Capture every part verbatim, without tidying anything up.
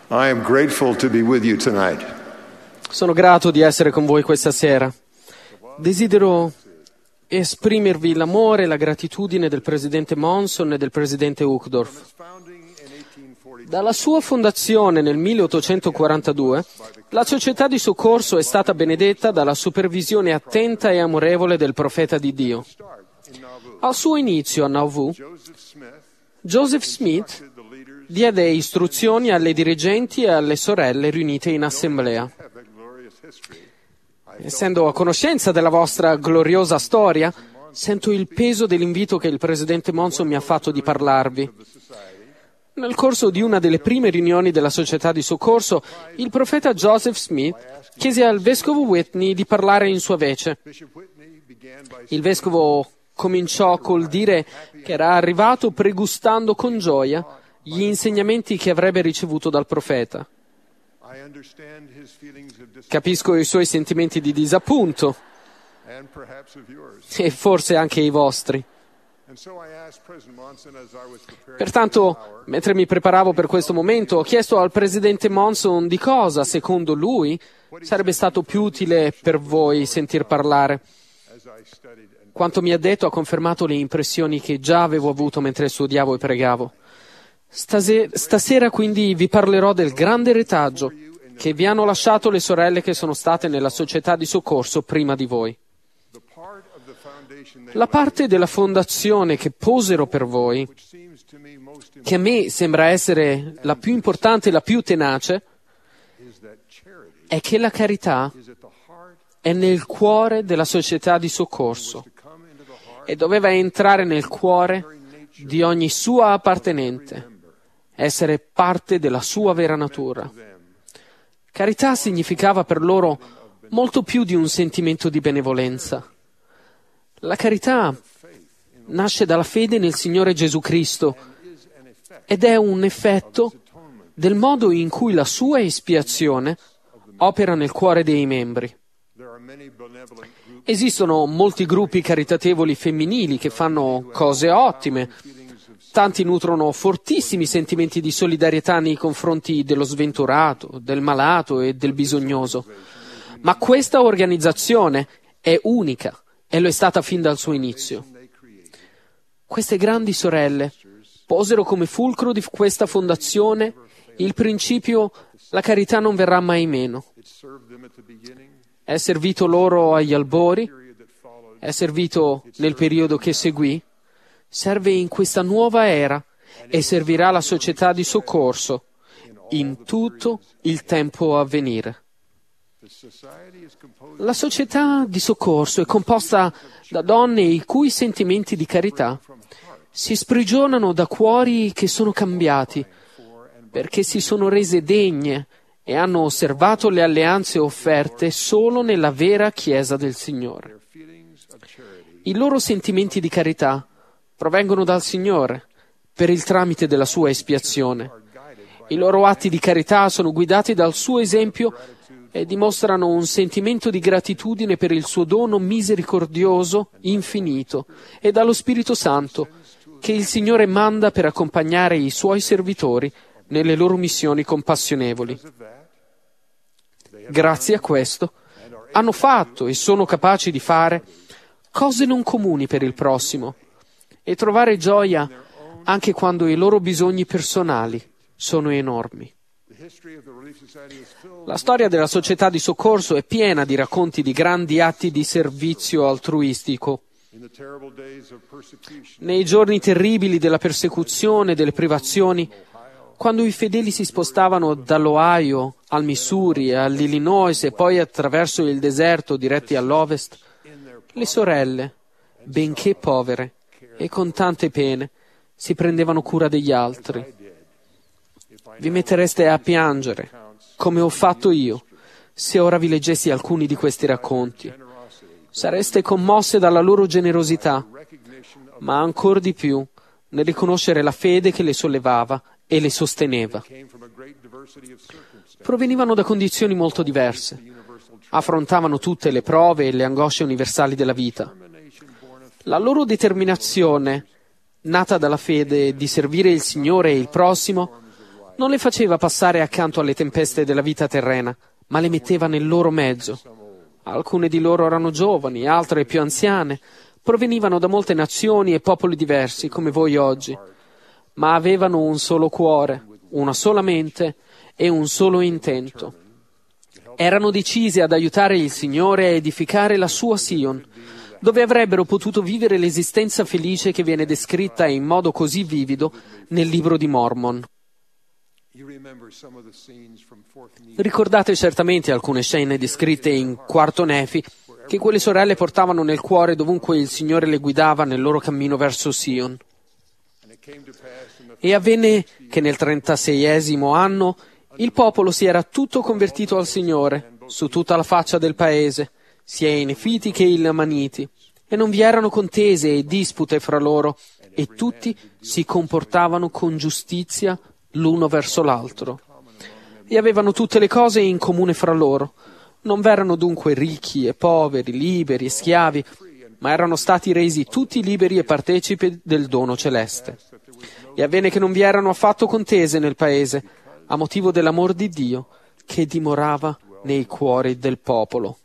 I am grateful to be with you tonight. Sono grato di essere con voi questa sera. Desidero esprimervi l'amore e la gratitudine del presidente Monson e del presidente Uchtdorf. Dalla sua fondazione nel milleottocentoquarantadue, la società di soccorso è stata benedetta dalla supervisione attenta e amorevole del profeta di Dio. Al suo inizio a Nauvoo, Joseph Smith diede istruzioni alle dirigenti e alle sorelle riunite in assemblea. Essendo a conoscenza della vostra gloriosa storia, sento il peso dell'invito che il presidente Monson mi ha fatto di parlarvi. Nel corso di una delle prime riunioni della società di soccorso, il profeta Joseph Smith chiese al vescovo Whitney di parlare in sua vece. Il vescovo cominciò col dire che era arrivato pregustando con gioia gli insegnamenti che avrebbe ricevuto dal profeta. Capisco i suoi sentimenti di disappunto e forse anche i vostri. Pertanto, mentre mi preparavo per questo momento, ho chiesto al presidente Monson di cosa, secondo lui, sarebbe stato più utile per voi sentir parlare. Quanto mi ha detto ha confermato le impressioni che già avevo avuto mentre studiavo e pregavo. Stase- stasera quindi vi parlerò del grande retaggio che vi hanno lasciato le sorelle che sono state nella società di soccorso prima di voi. La parte della fondazione che posero per voi, che a me sembra essere la più importante e la più tenace, è che la carità è nel cuore della società di soccorso e doveva entrare nel cuore di ogni sua appartenente, essere parte della sua vera natura. Carità significava per loro molto più di un sentimento di benevolenza. La carità nasce dalla fede nel Signore Gesù Cristo ed è un effetto del modo in cui la sua espiazione opera nel cuore dei membri. Esistono molti gruppi caritatevoli femminili che fanno cose ottime. Tanti nutrono fortissimi sentimenti di solidarietà nei confronti dello sventurato, del malato e del bisognoso. Ma questa organizzazione è unica e lo è stata fin dal suo inizio. Queste grandi sorelle posero come fulcro di questa fondazione il principio «la carità non verrà mai meno». È servito loro agli albori, è servito nel periodo che seguì, serve in questa nuova era e servirà la società di soccorso in tutto il tempo a venire. La società di soccorso è composta da donne i cui sentimenti di carità si sprigionano da cuori che sono cambiati, perché si sono rese degne e hanno osservato le alleanze offerte solo nella vera Chiesa del Signore. I loro sentimenti di carità provengono dal Signore per il tramite della sua espiazione. I loro atti di carità sono guidati dal suo esempio e dimostrano un sentimento di gratitudine per il suo dono misericordioso, infinito, e dallo Spirito Santo, che il Signore manda per accompagnare i suoi servitori nelle loro missioni compassionevoli. Grazie a questo, hanno fatto e sono capaci di fare cose non comuni per il prossimo e trovare gioia anche quando i loro bisogni personali sono enormi. La storia della società di soccorso è piena di racconti di grandi atti di servizio altruistico. Nei giorni terribili della persecuzione e delle privazioni, quando i fedeli si spostavano dall'Ohio al Missouri e all'Illinois e poi attraverso il deserto diretti all'ovest, le sorelle, benché povere e con tante pene, si prendevano cura degli altri. Vi mettereste a piangere, come ho fatto io, se ora vi leggessi alcuni di questi racconti. Sareste commosse dalla loro generosità, ma ancor di più nel riconoscere la fede che le sollevava e le sosteneva. Provenivano da condizioni molto diverse, affrontavano tutte le prove e le angosce universali della vita. La loro determinazione, nata dalla fede di servire il Signore e il prossimo, Non le faceva passare accanto alle tempeste della vita terrena, ma le metteva nel loro mezzo. Alcune di loro erano giovani, altre più anziane, provenivano da molte nazioni e popoli diversi, come voi oggi, ma avevano un solo cuore, una sola mente e un solo intento. Erano decisi ad aiutare il Signore a edificare la sua Sion, dove avrebbero potuto vivere l'esistenza felice che viene descritta in modo così vivido nel libro di Mormon. Ricordate certamente alcune scene descritte in Quarto Nefi che quelle sorelle portavano nel cuore dovunque il Signore le guidava nel loro cammino verso Sion. E avvenne che nel trentaseiesimo anno il popolo si era tutto convertito al Signore, su tutta la faccia del paese, sia i Nefiti che i Lamaniti, e non vi erano contese e dispute fra loro, e tutti si comportavano con giustizia l'uno verso l'altro. E avevano tutte le cose in comune fra loro. Non v'erano dunque ricchi e poveri, liberi e schiavi, ma erano stati resi tutti liberi e partecipi del dono celeste. E avvenne che non vi erano affatto contese nel paese, a motivo dell'amor di Dio che dimorava nei cuori del popolo.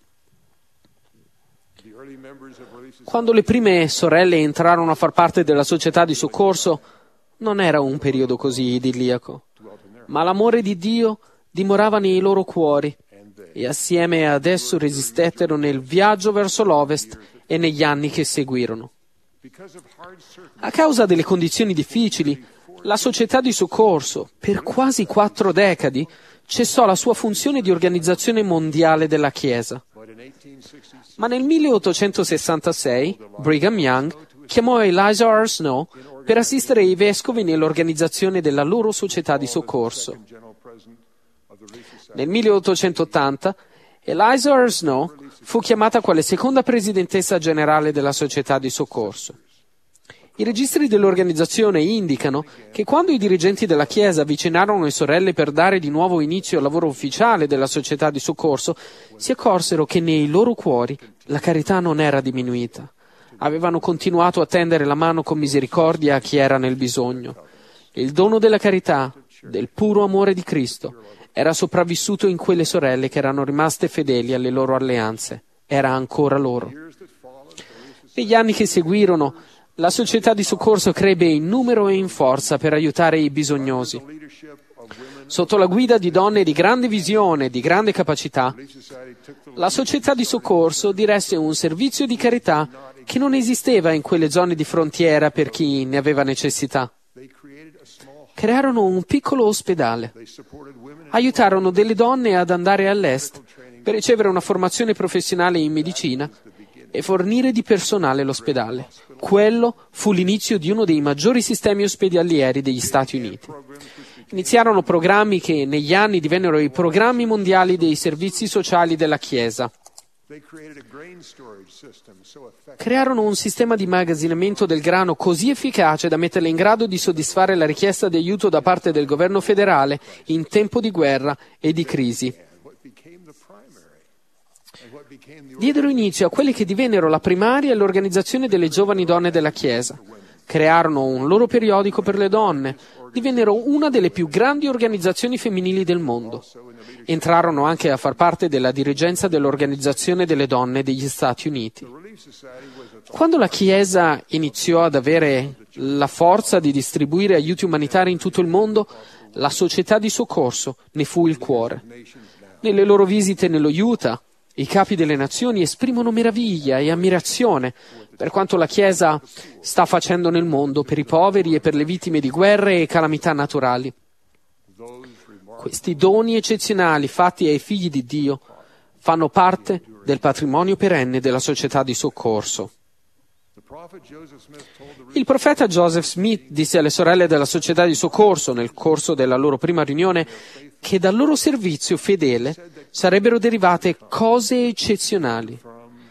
Quando le prime sorelle entrarono a far parte della società di soccorso, non era un periodo così idilliaco, ma l'amore di Dio dimorava nei loro cuori e assieme ad esso resistettero nel viaggio verso l'ovest e negli anni che seguirono. A causa delle condizioni difficili, la società di soccorso, per quasi quattro decadi, cessò la sua funzione di organizzazione mondiale della Chiesa. Ma nel milleottocentosessantasei Brigham Young chiamò Eliza R. Snow per assistere i vescovi nell'organizzazione della loro società di soccorso. Nel milleottocentottanta Eliza R. Snow fu chiamata quale seconda presidentessa generale della società di soccorso. I registri dell'organizzazione indicano che quando i dirigenti della Chiesa avvicinarono le sorelle per dare di nuovo inizio al lavoro ufficiale della società di soccorso, si accorsero che nei loro cuori la carità non era diminuita. Avevano continuato a tendere la mano con misericordia a chi era nel bisogno. Il dono della carità, del puro amore di Cristo, era sopravvissuto in quelle sorelle che erano rimaste fedeli alle loro alleanze. Era ancora loro. Negli anni che seguirono, la società di soccorso crebbe in numero e in forza per aiutare i bisognosi. Sotto la guida di donne di grande visione e di grande capacità, la società di soccorso diresse un servizio di carità che non esisteva in quelle zone di frontiera per chi ne aveva necessità. Crearono un piccolo ospedale. Aiutarono delle donne ad andare all'est per ricevere una formazione professionale in medicina e fornire di personale l'ospedale. Quello fu l'inizio di uno dei maggiori sistemi ospedalieri degli Stati Uniti. Iniziarono programmi che negli anni divennero i programmi mondiali dei servizi sociali della Chiesa. Crearono un sistema di immagazzinamento del grano così efficace da metterle in grado di soddisfare la richiesta di aiuto da parte del governo federale in tempo di guerra e di crisi. Diedero inizio a quelle che divennero la primaria e l'organizzazione delle giovani donne della Chiesa. Crearono un loro periodico per le donne, divennero una delle più grandi organizzazioni femminili del mondo. Entrarono anche a far parte della dirigenza dell'Organizzazione delle Donne degli Stati Uniti. Quando la Chiesa iniziò ad avere la forza di distribuire aiuti umanitari in tutto il mondo, la società di soccorso ne fu il cuore. Nelle loro visite nello Utah, i capi delle nazioni esprimono meraviglia e ammirazione per quanto la Chiesa sta facendo nel mondo per i poveri e per le vittime di guerre e calamità naturali. Questi doni eccezionali fatti ai figli di Dio fanno parte del patrimonio perenne della società di soccorso. Il profeta Joseph Smith disse alle sorelle della società di soccorso nel corso della loro prima riunione che dal loro servizio fedele sarebbero derivate cose eccezionali.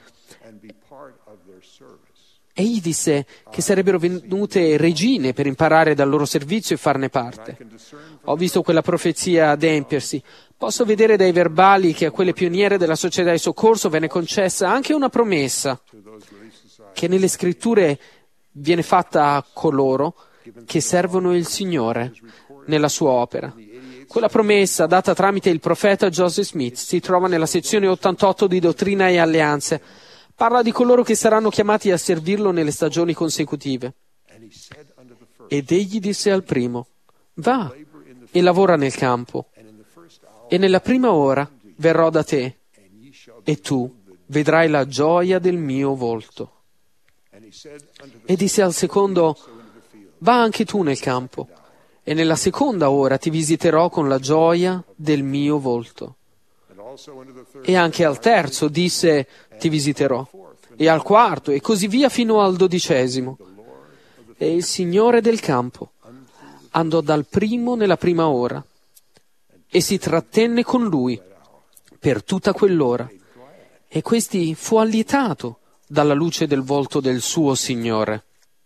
Egli disse che sarebbero venute regine per imparare dal loro servizio e farne parte. Ho visto quella profezia adempiersi. Posso vedere dai verbali che a quelle pioniere della società di soccorso venne concessa anche una promessa che nelle scritture viene fatta a coloro che servono il Signore nella sua opera. Quella promessa, data tramite il profeta Joseph Smith, si trova nella sezione ottantotto di Dottrina e Alleanze. Parla di coloro che saranno chiamati a servirlo nelle stagioni consecutive. Ed egli disse al primo: va e lavora nel campo, e nella prima ora verrò da te, e tu vedrai la gioia del mio volto. E disse al secondo: va anche tu nel campo, e nella seconda ora ti visiterò con la gioia del mio volto. E anche al terzo disse: ti visiterò, e al quarto, e così via fino al dodicesimo. E il Signore del campo andò dal primo nella prima ora, e si trattenne con lui per tutta quell'ora, e questi fu allietato dalla luce del volto del suo Signore.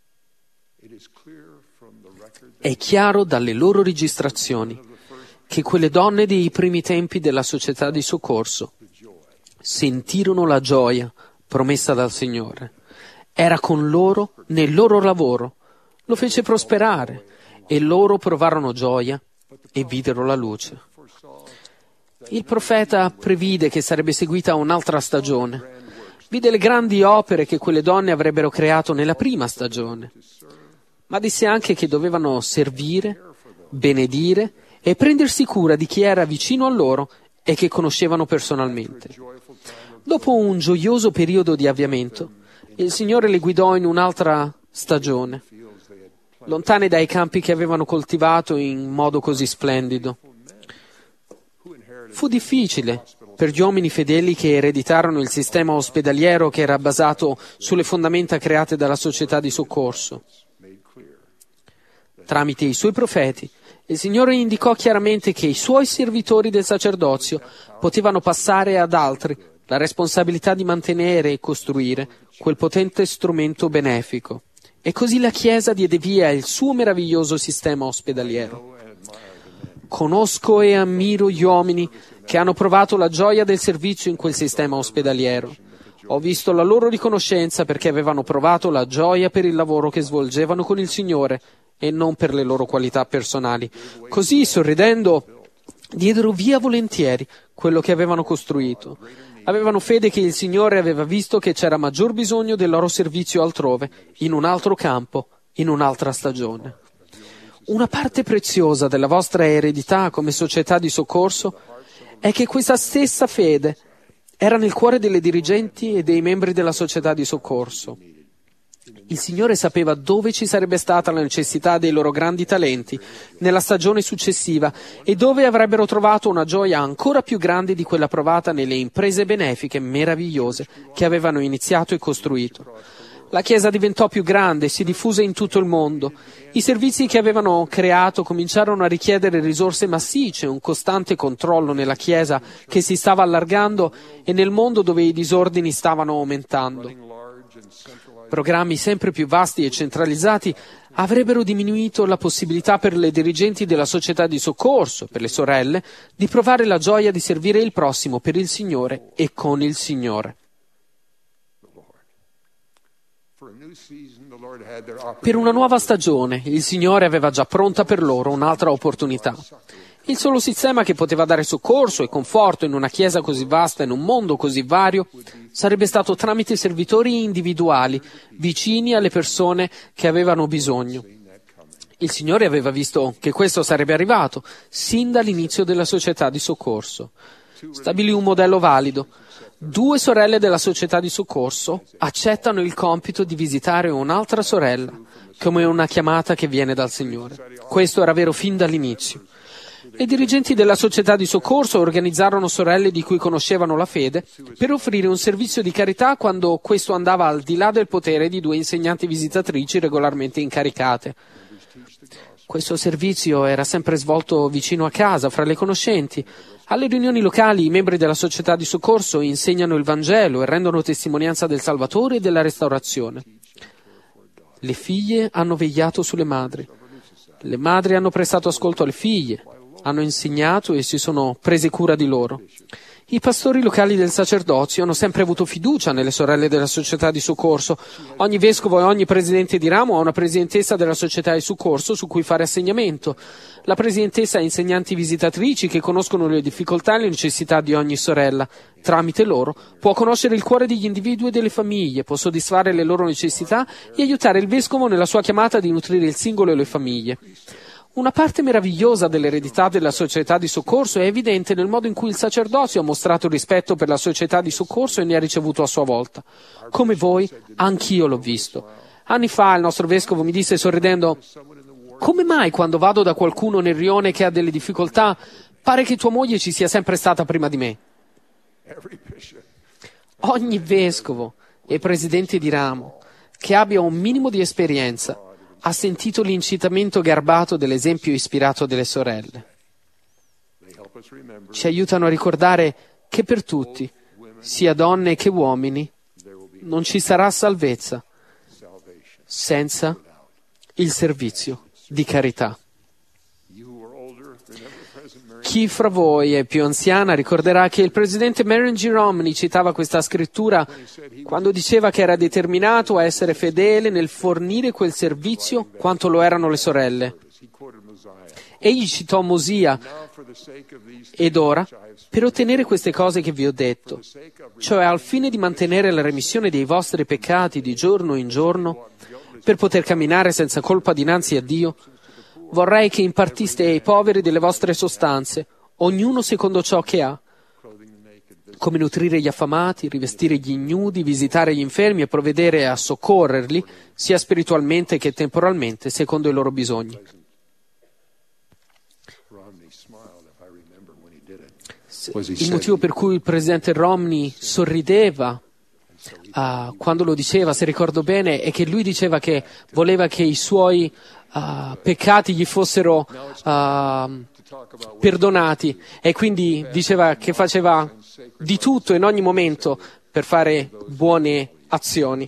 È chiaro dalle loro registrazioni che quelle donne dei primi tempi della società di soccorso sentirono la gioia promessa dal Signore. Era con loro nel loro lavoro, lo fece prosperare, e loro provarono gioia e videro la luce. Il profeta previde che sarebbe seguita un'altra stagione. Vide le grandi opere che quelle donne avrebbero creato nella prima stagione, ma disse anche che dovevano servire, benedire e prendersi cura di chi era vicino a loro e che conoscevano personalmente. Dopo un gioioso periodo di avviamento, il Signore le guidò in un'altra stagione, lontane dai campi che avevano coltivato in modo così splendido. Fu difficile per gli uomini fedeli che ereditarono il sistema ospedaliero che era basato sulle fondamenta create dalla società di soccorso. Tramite i suoi profeti, il Signore indicò chiaramente che i suoi servitori del sacerdozio potevano passare ad altri la responsabilità di mantenere e costruire quel potente strumento benefico. E così la Chiesa diede via il suo meraviglioso sistema ospedaliero. Conosco e ammiro gli uomini che hanno provato la gioia del servizio in quel sistema ospedaliero. Ho visto la loro riconoscenza perché avevano provato la gioia per il lavoro che svolgevano con il Signore e non per le loro qualità personali. Così, sorridendo, diedero via volentieri quello che avevano costruito. Avevano fede che il Signore aveva visto che c'era maggior bisogno del loro servizio altrove, in un altro campo, in un'altra stagione. Una parte preziosa della vostra eredità come società di soccorso è che questa stessa fede era nel cuore delle dirigenti e dei membri della società di soccorso. Il Signore sapeva dove ci sarebbe stata la necessità dei loro grandi talenti nella stagione successiva e dove avrebbero trovato una gioia ancora più grande di quella provata nelle imprese benefiche meravigliose che avevano iniziato e costruito. La Chiesa diventò più grande, si diffuse in tutto il mondo. I servizi che avevano creato cominciarono a richiedere risorse massicce, un costante controllo nella Chiesa che si stava allargando e nel mondo dove i disordini stavano aumentando. Programmi sempre più vasti e centralizzati avrebbero diminuito la possibilità per le dirigenti della società di soccorso, per le sorelle, di provare la gioia di servire il prossimo per il Signore e con il Signore. Per una nuova stagione, il Signore aveva già pronta per loro un'altra opportunità. Il solo sistema che poteva dare soccorso e conforto in una Chiesa così vasta e in un mondo così vario sarebbe stato tramite servitori individuali, vicini alle persone che avevano bisogno. Il Signore aveva visto che questo sarebbe arrivato sin dall'inizio della società di soccorso. Stabilì un modello valido. Due sorelle della società di soccorso accettano il compito di visitare un'altra sorella, come una chiamata che viene dal Signore. Questo era vero fin dall'inizio. I dirigenti della società di soccorso organizzarono sorelle di cui conoscevano la fede per offrire un servizio di carità quando questo andava al di là del potere di due insegnanti visitatrici regolarmente incaricate. Questo servizio era sempre svolto vicino a casa, fra le conoscenti. Alle riunioni locali i membri della società di soccorso insegnano il Vangelo e rendono testimonianza del Salvatore e della restaurazione. Le figlie hanno vegliato sulle madri. Le madri hanno prestato ascolto alle figlie, hanno insegnato e si sono prese cura di loro. I pastori locali del sacerdozio hanno sempre avuto fiducia nelle sorelle della società di soccorso. Ogni vescovo e ogni presidente di ramo ha una presidentessa della società di soccorso su cui fare assegnamento. La presidentessa ha insegnanti visitatrici che conoscono le difficoltà e le necessità di ogni sorella. Tramite loro può conoscere il cuore degli individui e delle famiglie, può soddisfare le loro necessità e aiutare il vescovo nella sua chiamata di nutrire il singolo e le famiglie. Una parte meravigliosa dell'eredità della società di soccorso è evidente nel modo in cui il sacerdozio ha mostrato rispetto per la società di soccorso e ne ha ricevuto a sua volta. Come voi, anch'io l'ho visto. Anni fa il nostro vescovo mi disse sorridendo: come mai quando vado da qualcuno nel rione che ha delle difficoltà, pare che tua moglie ci sia sempre stata prima di me? Ogni vescovo e presidente di ramo che abbia un minimo di esperienza ha sentito l'incitamento garbato dell'esempio ispirato delle sorelle. Ci aiutano a ricordare che per tutti, sia donne che uomini, non ci sarà salvezza senza il servizio di carità. Chi fra voi è più anziana ricorderà che il presidente Marion G. Romney citava questa scrittura quando diceva che era determinato a essere fedele nel fornire quel servizio quanto lo erano le sorelle. Egli citò Mosia: ed ora, per ottenere queste cose che vi ho detto, cioè al fine di mantenere la remissione dei vostri peccati di giorno in giorno, per poter camminare senza colpa dinanzi a Dio, vorrei che impartiste ai poveri delle vostre sostanze, ognuno secondo ciò che ha, come nutrire gli affamati, rivestire gli ignudi, visitare gli infermi e provvedere a soccorrerli, sia spiritualmente che temporalmente, secondo i loro bisogni. Il motivo per cui il presidente Romney sorrideva uh, quando lo diceva, se ricordo bene, è che lui diceva che voleva che i suoi Uh, peccati gli fossero uh, perdonati, e quindi diceva che faceva di tutto in ogni momento per fare buone azioni.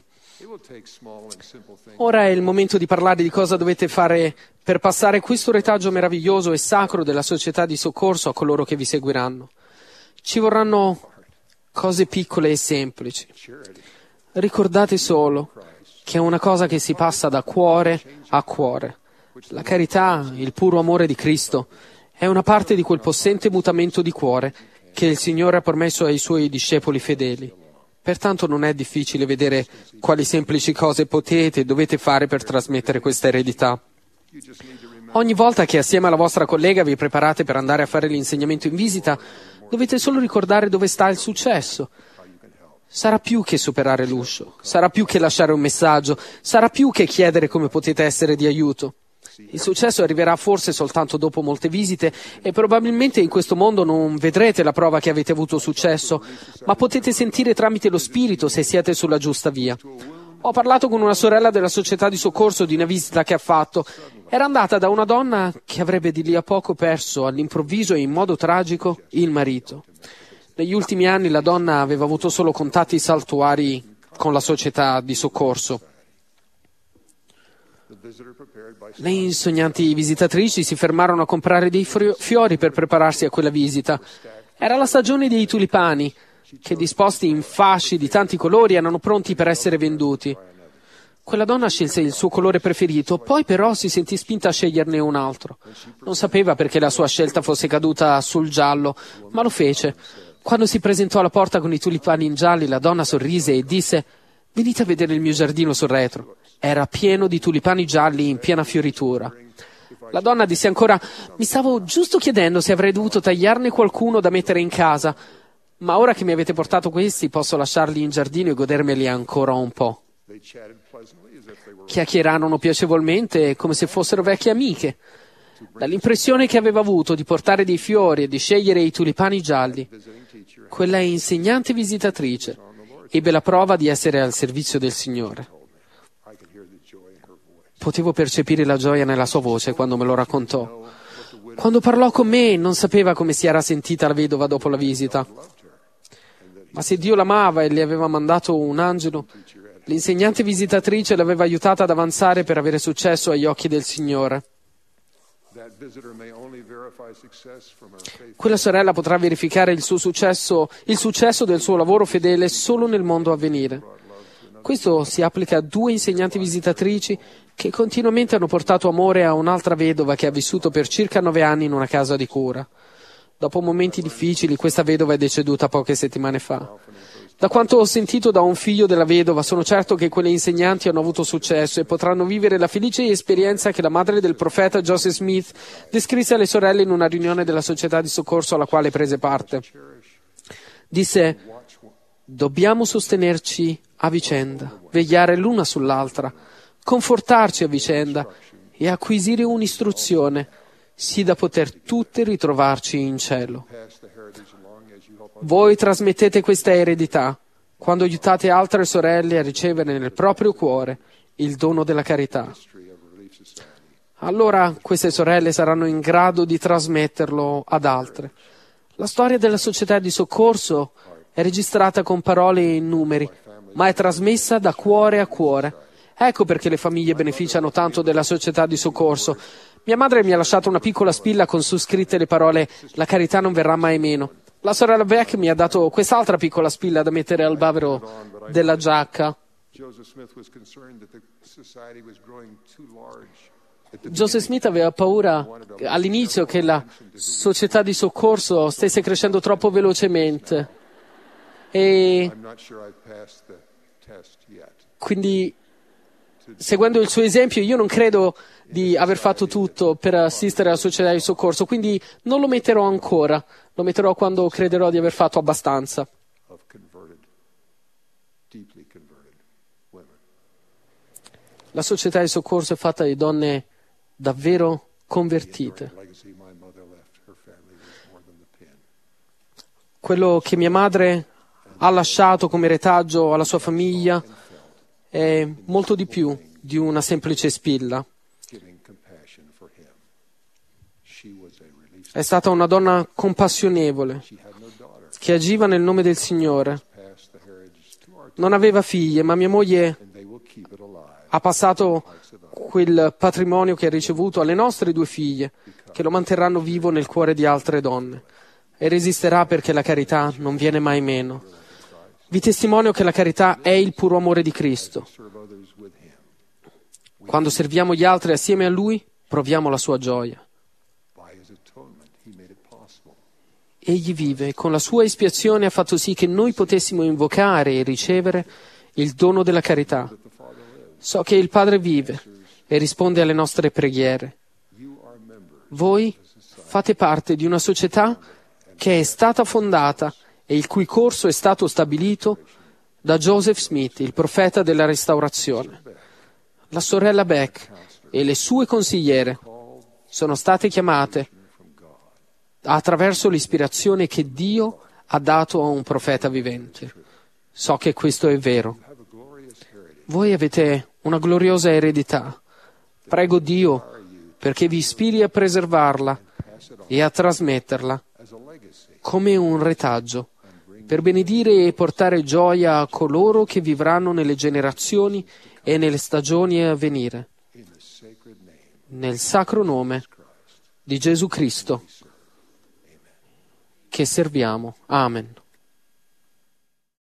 Ora è il momento di parlare di cosa dovete fare per passare questo retaggio meraviglioso e sacro della società di soccorso a coloro che vi seguiranno. Ci vorranno cose piccole e semplici. Ricordate solo che è una cosa che si passa da cuore a cuore. La carità, il puro amore di Cristo, è una parte di quel possente mutamento di cuore che il Signore ha permesso ai Suoi discepoli fedeli. Pertanto non è difficile vedere quali semplici cose potete e dovete fare per trasmettere questa eredità. Ogni volta che assieme alla vostra collega vi preparate per andare a fare l'insegnamento in visita, dovete solo ricordare dove sta il successo. Sarà più che superare l'uscio, sarà più che lasciare un messaggio, sarà più che chiedere come potete essere di aiuto. Il successo arriverà forse soltanto dopo molte visite e probabilmente in questo mondo non vedrete la prova che avete avuto successo, ma potete sentire tramite lo Spirito se siete sulla giusta via. Ho parlato con una sorella della società di soccorso di una visita che ha fatto. Era andata da una donna che avrebbe di lì a poco perso all'improvviso e in modo tragico il marito. Negli ultimi anni la donna aveva avuto solo contatti saltuari con la società di soccorso. Le insegnanti visitatrici si fermarono a comprare dei fiori per prepararsi a quella visita. Era la stagione dei tulipani, che disposti in fasci di tanti colori erano pronti per essere venduti. Quella donna scelse il suo colore preferito, poi però si sentì spinta a sceglierne un altro. Non sapeva perché la sua scelta fosse caduta sul giallo, ma lo fece. Quando si presentò alla porta con i tulipani in gialli, la donna sorrise e disse: «Venite a vedere il mio giardino sul retro». Era pieno di tulipani gialli in piena fioritura. La donna disse ancora: «Mi stavo giusto chiedendo se avrei dovuto tagliarne qualcuno da mettere in casa, ma ora che mi avete portato questi posso lasciarli in giardino e godermeli ancora un po'». Chiacchierarono piacevolmente come se fossero vecchie amiche. Dall'impressione che aveva avuto di portare dei fiori e di scegliere i tulipani gialli, quella insegnante visitatrice ebbe la prova di essere al servizio del Signore. Potevo percepire la gioia nella sua voce quando me lo raccontò. Quando parlò con me non sapeva come si era sentita la vedova dopo la visita. Ma se Dio l'amava e le aveva mandato un angelo, l'insegnante visitatrice l'aveva aiutata ad avanzare per avere successo agli occhi del Signore. Quella sorella potrà verificare il suo successo, il successo del suo lavoro fedele solo nel mondo a venire. Questo si applica a due insegnanti visitatrici che continuamente hanno portato amore a un'altra vedova che ha vissuto per circa nove anni in una casa di cura. Dopo momenti difficili, questa vedova è deceduta poche settimane fa. Da quanto ho sentito da un figlio della vedova, sono certo che quelle insegnanti hanno avuto successo e potranno vivere la felice esperienza che la madre del profeta Joseph Smith descrisse alle sorelle in una riunione della società di soccorso alla quale prese parte. Disse: dobbiamo sostenerci a vicenda, vegliare l'una sull'altra, confortarci a vicenda e acquisire un'istruzione, sì da poter tutte ritrovarci in cielo. Voi trasmettete questa eredità quando aiutate altre sorelle a ricevere nel proprio cuore il dono della carità. Allora queste sorelle saranno in grado di trasmetterlo ad altre. La storia della società di soccorso è registrata con parole e numeri, ma è trasmessa da cuore a cuore. Ecco perché le famiglie beneficiano tanto della società di soccorso. Mia madre mi ha lasciato una piccola spilla con su scritte le parole «La carità non verrà mai meno». La sorella Beck mi ha dato quest'altra piccola spilla da mettere al bavero della giacca. Joseph Smith aveva paura all'inizio che la società di soccorso stesse crescendo troppo velocemente e quindi, seguendo il suo esempio, io non credo di aver fatto tutto per assistere alla società di soccorso, quindi non lo metterò ancora, lo metterò quando crederò di aver fatto abbastanza. La società di soccorso è fatta di donne davvero convertite. Quello che mia madre ha lasciato come retaggio alla sua famiglia è molto di più di una semplice spilla. È stata una donna compassionevole che agiva nel nome del Signore. Non aveva figlie, ma mia moglie ha passato quel patrimonio che ha ricevuto alle nostre due figlie, che lo manterranno vivo nel cuore di altre donne, e resisterà perché la carità non viene mai meno. Vi testimonio che la carità è il puro amore di Cristo. Quando serviamo gli altri assieme a Lui, proviamo la sua gioia. Egli vive e con la sua espiazione ha fatto sì che noi potessimo invocare e ricevere il dono della carità. So che il Padre vive e risponde alle nostre preghiere. Voi fate parte di una società che è stata fondata e il cui corso è stato stabilito da Joseph Smith, il profeta della restaurazione. La sorella Beck e le sue consigliere sono state chiamate attraverso l'ispirazione che Dio ha dato a un profeta vivente. So che questo è vero. Voi avete una gloriosa eredità. Prego Dio perché vi ispiri a preservarla e a trasmetterla come un retaggio, per benedire e portare gioia a coloro che vivranno nelle generazioni e nelle stagioni a venire. Nel sacro nome di Gesù Cristo che serviamo. Amen.